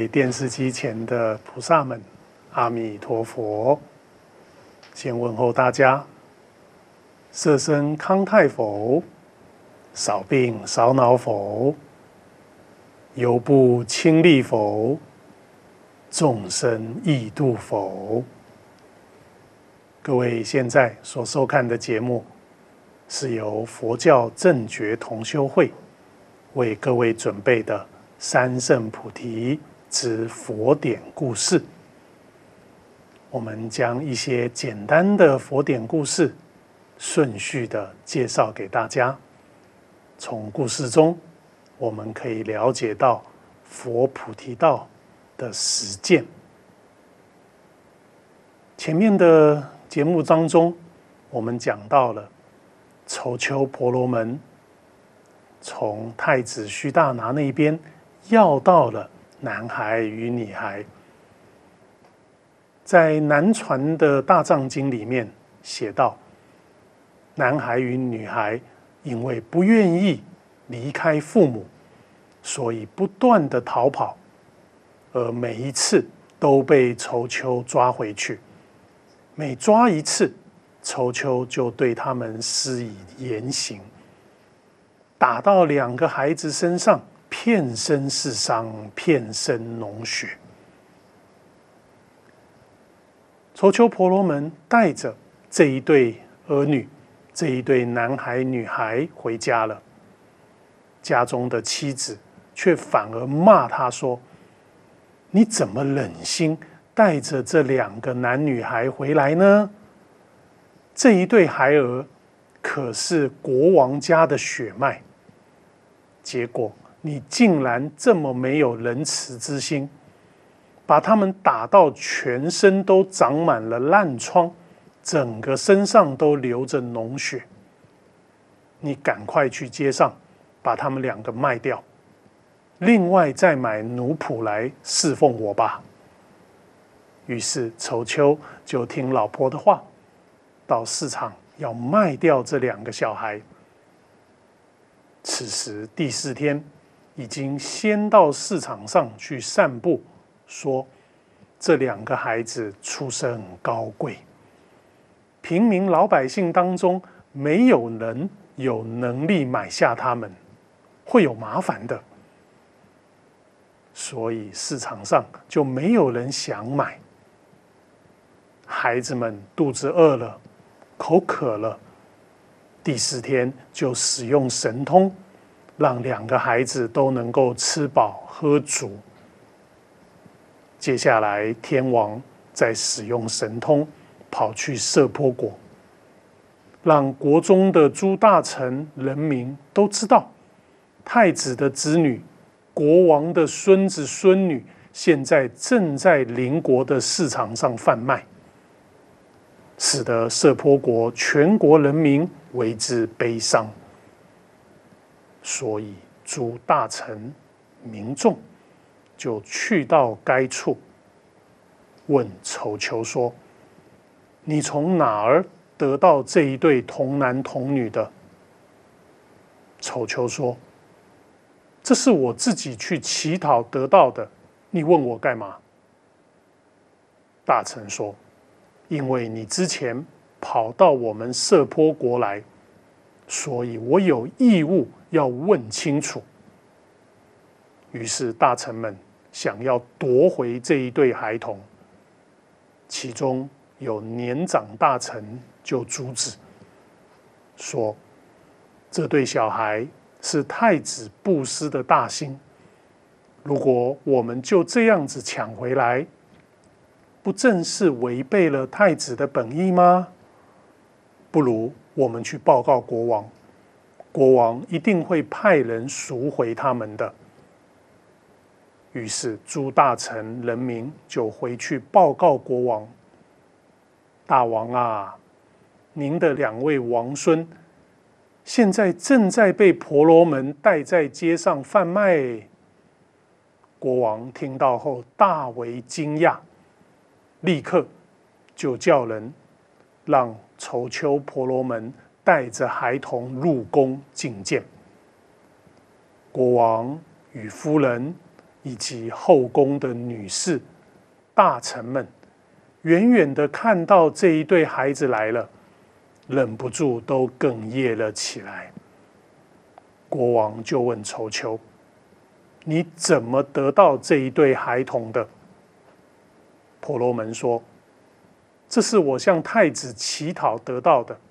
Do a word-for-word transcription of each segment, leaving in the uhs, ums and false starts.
位电视机前的菩萨们，阿弥陀佛！先问候大家：色身康泰否？少病少恼否？犹不轻利否？众生易度否？各位现在所收看的节目，是由佛教正觉同修会为各位准备的三圣菩提之佛典故事。我们将一些简单的佛典故事顺序的介绍给大家。从故事中，我们可以了解到佛菩提道的实践。前面的节目当中，我们讲到了丑丘婆罗门从太子须大拿那边要到了男孩与女孩。在南传的大藏经里面写道，男孩与女孩因为不愿意离开父母，所以不断的逃跑，而每一次都被丑丘抓回去。每抓一次，丑丘就对他们施以严刑，打到两个孩子身上，遍身是伤，遍身脓血。丑丘婆罗门带着这一对儿女，这一对男孩女孩回家了，家中的妻子却反而骂他说：你怎么忍心带着这两个男女孩回来呢？这一对孩儿可是国王家的血脉，结果你竟然这么没有仁慈之心，把他们打到全身都长满了烂疮，整个身上都流着脓血。你赶快去街上把他们两个卖掉，另外再买奴仆来侍奉我吧。于是丑丘就听老婆的话，到市场要卖掉这两个小孩。此时第四天，已经先到市场上去散步，说这两个孩子出身高贵，平民老百姓当中没有人有能力买下他们，会有麻烦的，所以市场上就没有人想买。孩子们肚子饿了，口渴了，第四天就使用神通，让两个孩子都能够吃饱喝足。接下来天王再使用神通跑去舍坡国，让国中的诸大臣人民都知道，太子的子女、国王的孙子孙女现在正在邻国的市场上贩卖，使得舍坡国全国人民为之悲伤。所以诸大臣民众就去到该处，问丑丘说：你从哪儿得到这一对童男童女的？丑丘说：这是我自己去乞讨得到的，你问我干嘛？大臣说：因为你之前跑到我们舍坡国来，所以我有义务要问清楚。于是大臣们想要夺回这一对孩童，其中有年长大臣就阻止，说这对小孩是太子布施的大心，如果我们就这样子抢回来，不正是违背了太子的本意吗？不如我们去报告国王，国王一定会派人赎回他们的。于是诸大臣人民就回去报告国王：大王啊，您的两位王孙现在正在被婆罗门带在街上贩卖。国王听到后大为惊讶，立刻就叫人让丑丘婆罗门带着孩童入宫觐见。国王与夫人以及后宫的女士、大臣们，远远的看到这一对孩子来了，忍不住都哽咽了起来。国王就问筹丘：“你怎么得到这一对孩童的？”婆罗门说：“这是我向太子乞讨得到的。”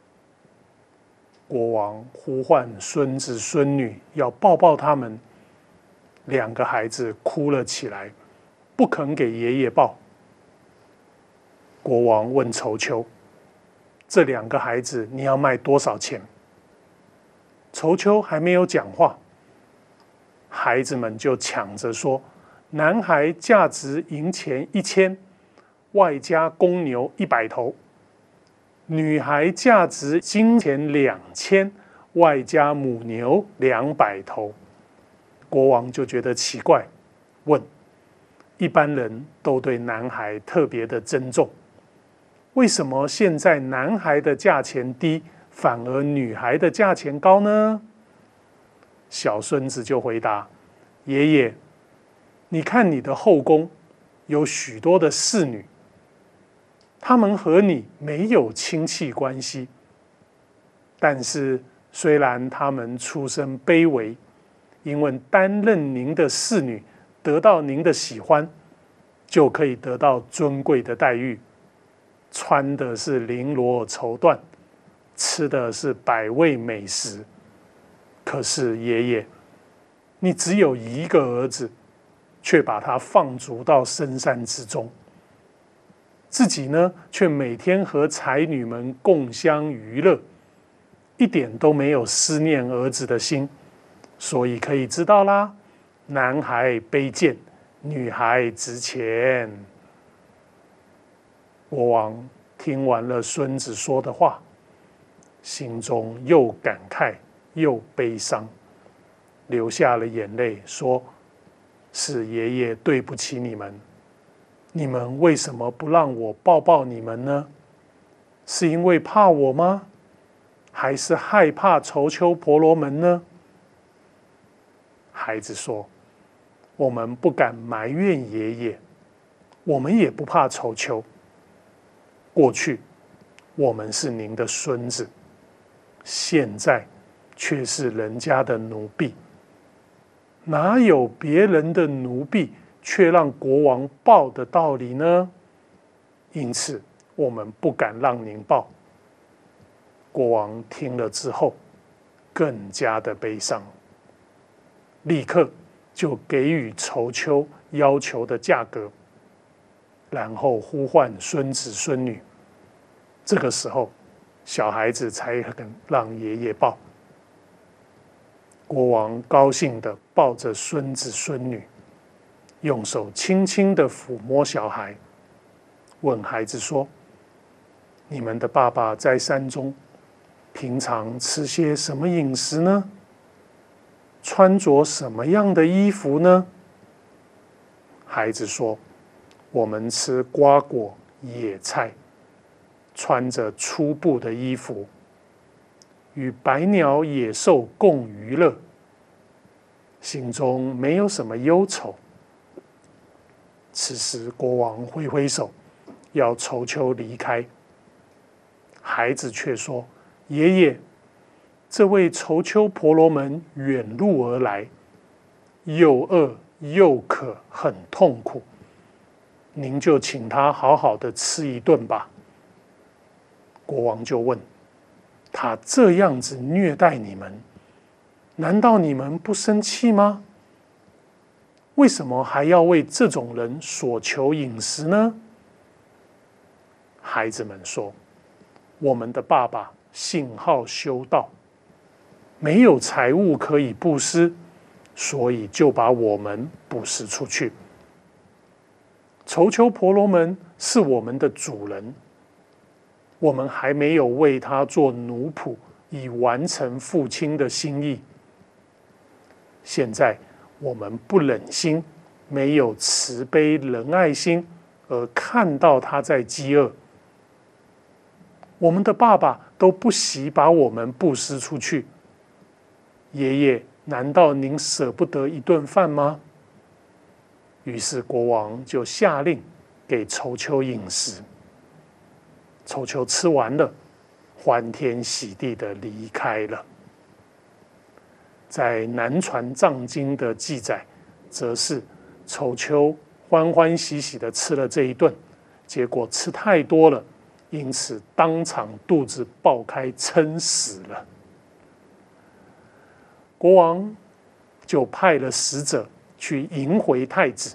国王呼唤孙子孙女要抱抱他们，两个孩子哭了起来，不肯给爷爷抱。国王问筹丘：“这两个孩子你要卖多少钱？”筹丘还没有讲话，孩子们就抢着说：“男孩价值银钱一千，外加公牛一百头；女孩价值金钱两千，外加母牛两百头。”国王就觉得奇怪，问：“一般人都对男孩特别的珍重，为什么现在男孩的价钱低，反而女孩的价钱高呢？”小孙子就回答：“爷爷，你看你的后宫有许多的侍女，她们和你没有亲戚关系，但是虽然她们出身卑微，因为担任您的侍女，得到您的喜欢，就可以得到尊贵的待遇，穿的是绫罗绸缎，吃的是百味美食。可是爷爷，你只有一个儿子，却把他放逐到深山之中，自己呢，却每天和才女们共襄娱乐，一点都没有思念儿子的心。所以可以知道啦，男孩卑贱，女孩值钱。”国王听完了孙子说的话，心中又感慨又悲伤，流下了眼泪，说：“是爷爷对不起你们，你们为什么不让我抱抱你们呢？是因为怕我吗？还是害怕筹丘婆罗门呢？”孩子说：“我们不敢埋怨爷爷，我们也不怕筹丘。过去我们是您的孙子，现在却是人家的奴婢，哪有别人的奴婢却让国王抱的道理呢？因此我们不敢让您抱。”国王听了之后更加的悲伤，立刻就给予筹丘要求的价格，然后呼唤孙子孙女。这个时候，小孩子才肯让爷爷抱。国王高兴地抱着孙子孙女，用手轻轻地抚摸小孩，问孩子说：“你们的爸爸在山中，平常吃些什么饮食呢？穿着什么样的衣服呢？”孩子说：“我们吃瓜果野菜，穿着粗布的衣服，与百鸟野兽共娱乐，心中没有什么忧愁。”此时国王挥挥手，要筹丘离开，孩子却说：“爷爷，这位筹丘婆罗门远路而来，又饿又渴，很痛苦，您就请他好好的吃一顿吧。”国王就问：“他这样子虐待你们，难道你们不生气吗？为什么还要为这种人所求饮食呢？”孩子们说：“我们的爸爸信好修道，没有财物可以布施，所以就把我们布施出去。筹丘婆罗门是我们的主人，我们还没有为他做奴仆，以完成父亲的心意。现在我们不忍心，没有慈悲仁爱心，而看到他在饥饿。我们的爸爸都不惜把我们布施出去，爷爷，难道您舍不得一顿饭吗？” 于是国王就下令给仇丘饮食。仇丘吃完了，欢天喜地的离开了。在南传藏经的记载，则是仇丘欢欢喜喜的吃了这一顿，结果吃太多了，因此当场肚子爆开，撑死了。国王就派了使者去迎回太子。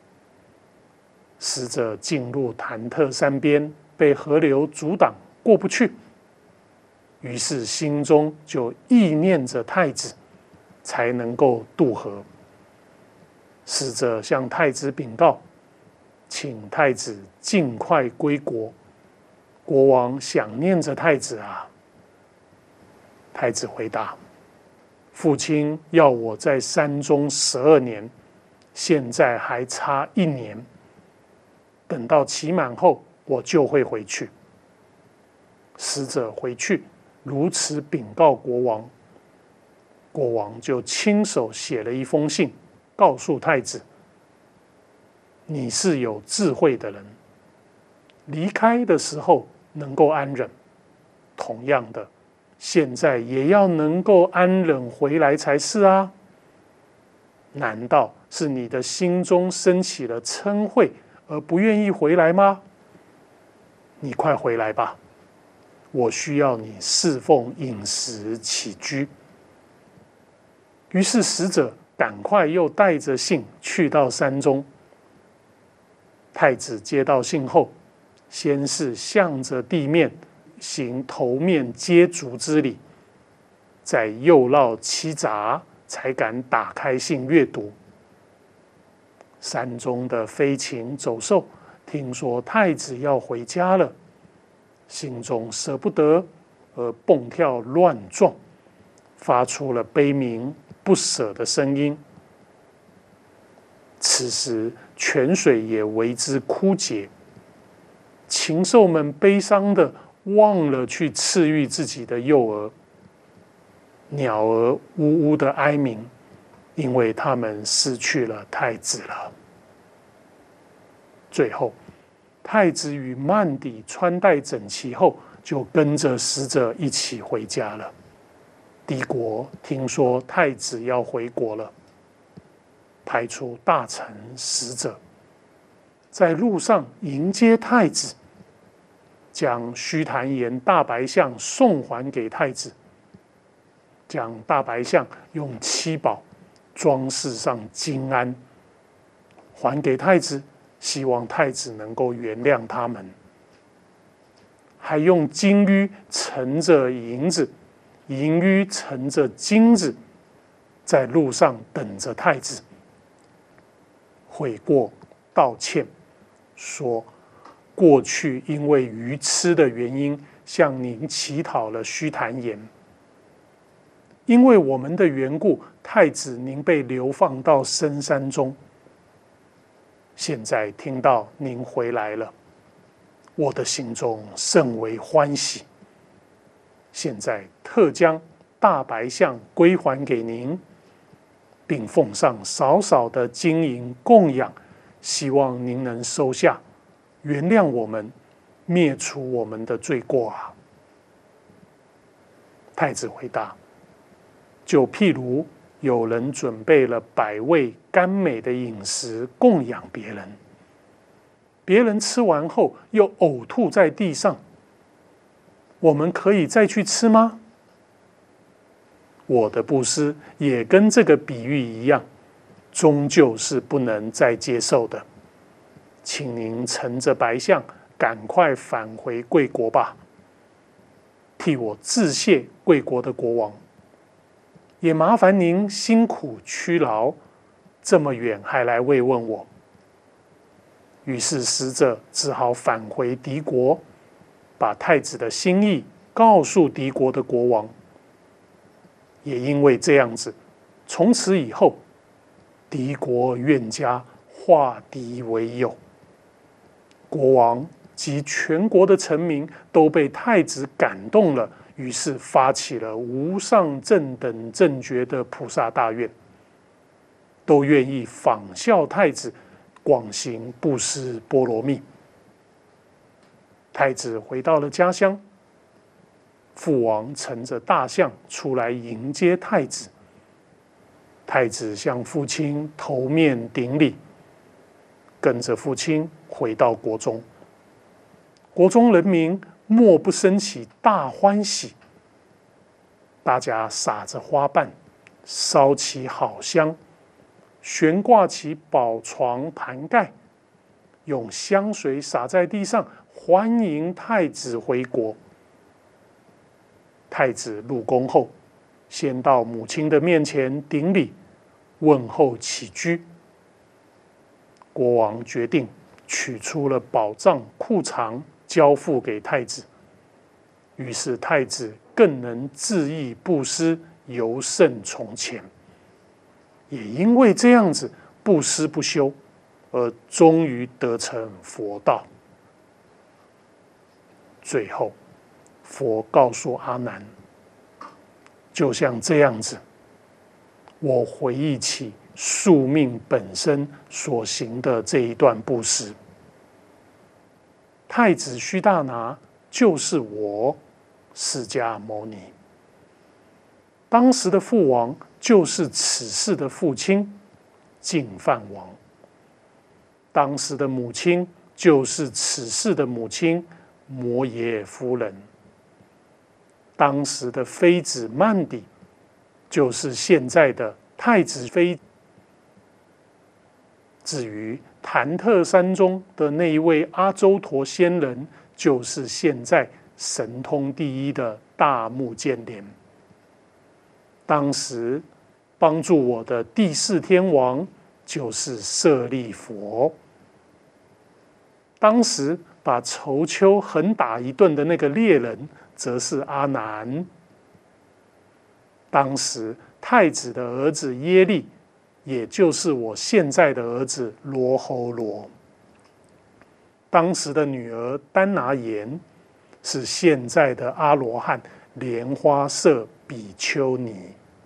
使者进入忐特山边，被河流阻挡，过不去。于是心中就意念着太子，才能够渡河。使者向太子禀告，请太子尽快归国。国王想念着太子啊。太子回答：父亲要我在山中十二年，现在还差一年。等到期满后，我就会回去。使者回去，如此禀告国王。国王就亲手写了一封信，告诉太子：你是有智慧的人，离开的时候能够安忍，同样的，现在也要能够安忍回来才是啊。难道是你的心中升起了嗔恚，而不愿意回来吗？你快回来吧，我需要你侍奉饮食起居。于是使者赶快又带着信去到山中。太子接到信后，先是向着地面行头面接足之礼，再又绕七匝，才敢打开信阅读。山中的飞禽走兽听说太子要回家了，心中舍不得，而蹦跳乱撞，发出了悲鸣不舍的声音。此时泉水也为之枯竭，禽兽们悲伤的忘了去赐予自己的幼儿，鸟儿呜呜的哀鸣，因为他们失去了太子了。最后，太子与曼底穿戴整齐后，就跟着使者一起回家了。敌国听说太子要回国了，派出大臣使者，在路上迎接太子，将须谭岩大白象送还给太子，将大白象用七宝装饰上金鞍，还给太子，希望太子能够原谅他们。还用金鱼盛着银子，银鱼盛着金子，在路上等着太子。悔过道歉，说过去因为愚痴的原因，向您乞讨了须谭岩。因为我们的缘故，太子您被流放到深山中。现在听到您回来了，我的心中甚为欢喜。现在特将大白象归还给您，并奉上少少的金银供养，希望您能收下，原谅我们，灭除我们的罪过啊。太子回答：就譬如有人准备了百味甘美的饮食供养别人，别人吃完后又呕吐在地上，我们可以再去吃吗？我的布施也跟这个比喻一样，终究是不能再接受的。请您乘着白象赶快返回贵国吧，替我致谢贵国的国王。也麻烦您辛苦屈劳，这么远还来慰问我。于是使者只好返回敌国，把太子的心意告诉敌国的国王。也因为这样子，从此以后，敌国怨家化敌为友，国王及全国的臣民都被太子感动了，于是发起了无上正等正觉的菩萨大愿，都愿意仿效太子， 广行布施波罗蜜。太子回到了家乡，父王乘着大象出来迎接太子。太子向父亲头面顶礼，跟着父亲回到国中。国中人民莫不生起大欢喜，大家撒着花瓣，烧起好香，悬挂起宝床盘盖，用香水洒在地上，欢迎太子回国。太子入宫后，先到母亲的面前顶礼，问候起居。国王决定取出了宝藏库藏，交付给太子。于是太子更能恣意布施，尤胜从前。也因为这样子不施不休，而终于得成佛道。最后，佛告诉阿难，就像这样子，我回忆起宿命本身所行的这一段布施。太子须大拿就是我释迦牟尼，当时的父王就是此世的父亲净饭王，当时的母亲就是此世的母亲摩耶夫人，当时的妃子曼底就是现在的太子妃。至于潭特山中的那一位阿周陀仙人，就是现在神通第一的大目犍连。当时帮助我的第四天王就是舍利佛。当时把仇丘狠打一顿的那个猎人，则是阿难。当时太子的儿子耶利，也就是我现在的儿子罗睺罗。当时的女儿丹拿言，是现在的阿罗汉莲花色比丘尼。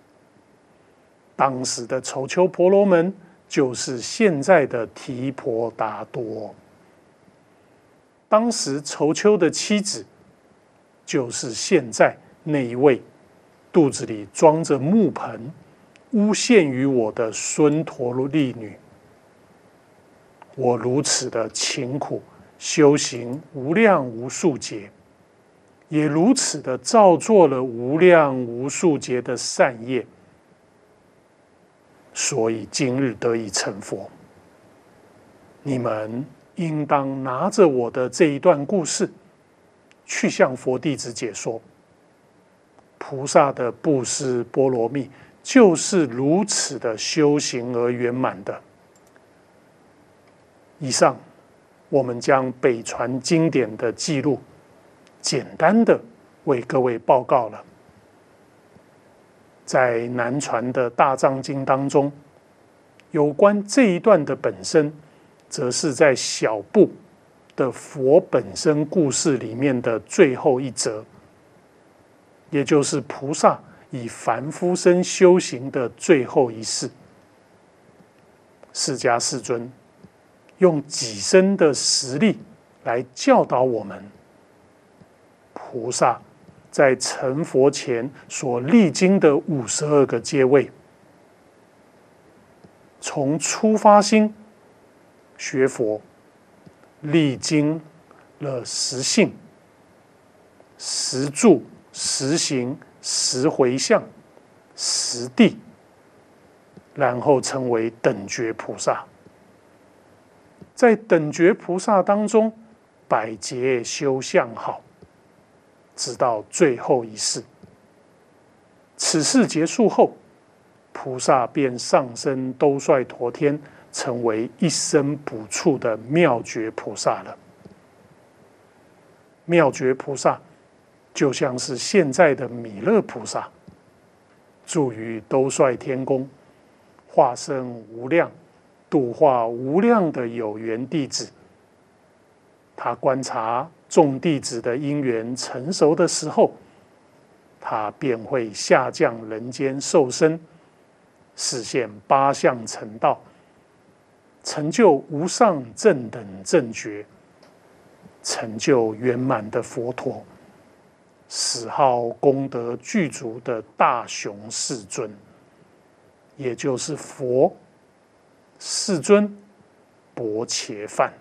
当时的丑丘婆罗门，就是现在的提婆达多。当时丑丘的妻子，就是现在那一位肚子里装着木盆，诬陷于我的孙陀罗利女。我如此的勤苦修行无量无数劫，也如此的造作了无量无数劫的善业，所以今日得以成佛。你们应当拿着我的这一段故事，去向佛弟子解说。菩萨的布施波罗蜜，就是如此的修行而圆满的。以上，我们将北传经典的记录，简单的为各位报告了。在南传的大藏经当中，有关这一段的本身，则是在小部的佛本身故事里面的最后一则，也就是菩萨以凡夫身修行的最后一世。释迦世尊用己身的实力来教导我们，菩萨在成佛前所历经的五十二个阶位，从初发心学佛，历经了十信、十住、十行、十回向、十地，然后成为等觉菩萨。在等觉菩萨当中，百劫修相好，直到最后一世。此世结束后，菩萨便上升兜率陀天，成为一生补处的妙觉菩萨了。妙觉菩萨就像是现在的弥勒菩萨，住于兜率天宫，化身无量，度化无量的有缘弟子。他观察众弟子的因缘成熟的时候，他便会下降人间受身，实现八相成道， 成就无上正等正觉，成就圆满的佛陀，十号功德具足的大雄世尊，也就是佛世尊薄伽梵。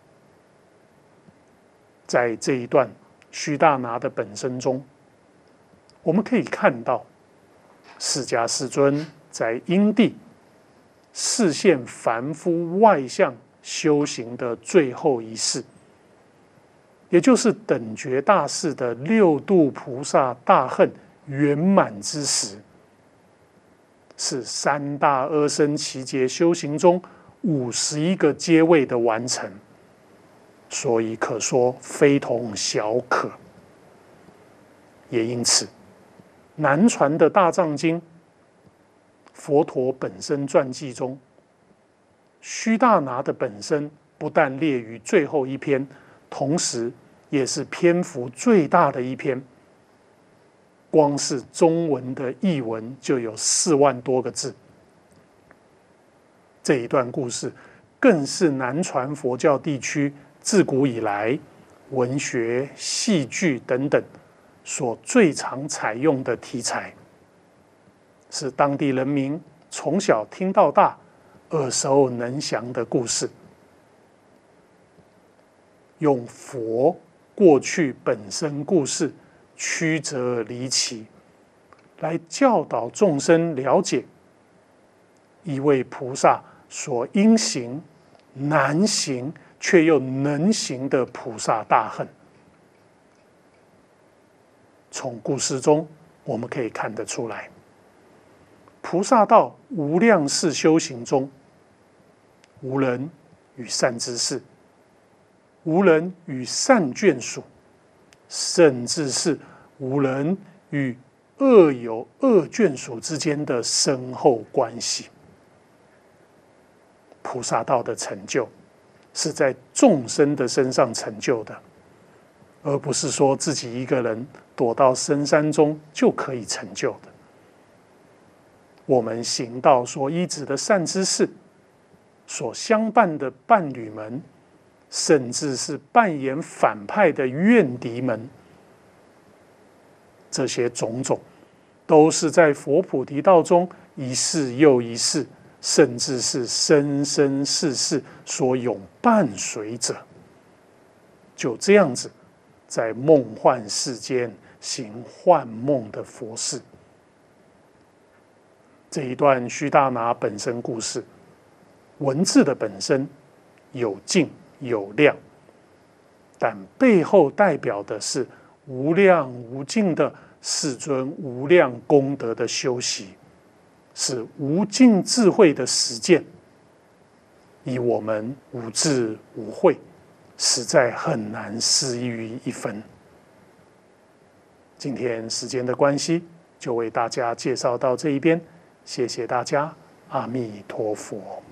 在这一段须大拿的本生中，我们可以看到释迦世尊在因地示现凡夫外相修行的最后一世，也就是等觉大士的六度菩萨大恨圆满之时，是三大阿僧祇劫修行中五十一个阶位的完成，所以可说非同小可。也因此，南传的大藏经佛陀本身传记中，须大拿的本身不但列于最后一篇，同时也是篇幅最大的一篇。光是中文的译文就有四万多个字。这一段故事更是南传佛教地区自古以来文学、戏剧等等所最常采用的题材，是当地人民从小听到大、耳熟能详的故事。用佛过去本身故事曲折离奇，来教导众生了解一位菩萨所应行难行却又能行的菩萨大恨。从故事中我们可以看得出来，菩萨道无量世修行中，无人与善知识，无人与善眷属，甚至是无人与恶友恶眷属之间的深厚关系。菩萨道的成就是在众生的身上成就的，而不是说自己一个人躲到深山中就可以成就的。我们行道所依止的善知识，所相伴的伴侣们，甚至是扮演反派的怨敌们，这些种种都是在佛菩提道中一世又一世，甚至是生生世世所永伴随者。就这样子，在梦幻世间行幻梦的佛事。这一段须大拿本身故事，文字的本身有尽有量，但背后代表的是无量无尽的世尊无量功德的修习，是无尽智慧的实践。以我们无智无慧，实在很难思于一分。今天时间的关系，就为大家介绍到这一边，谢谢大家，阿弥陀佛。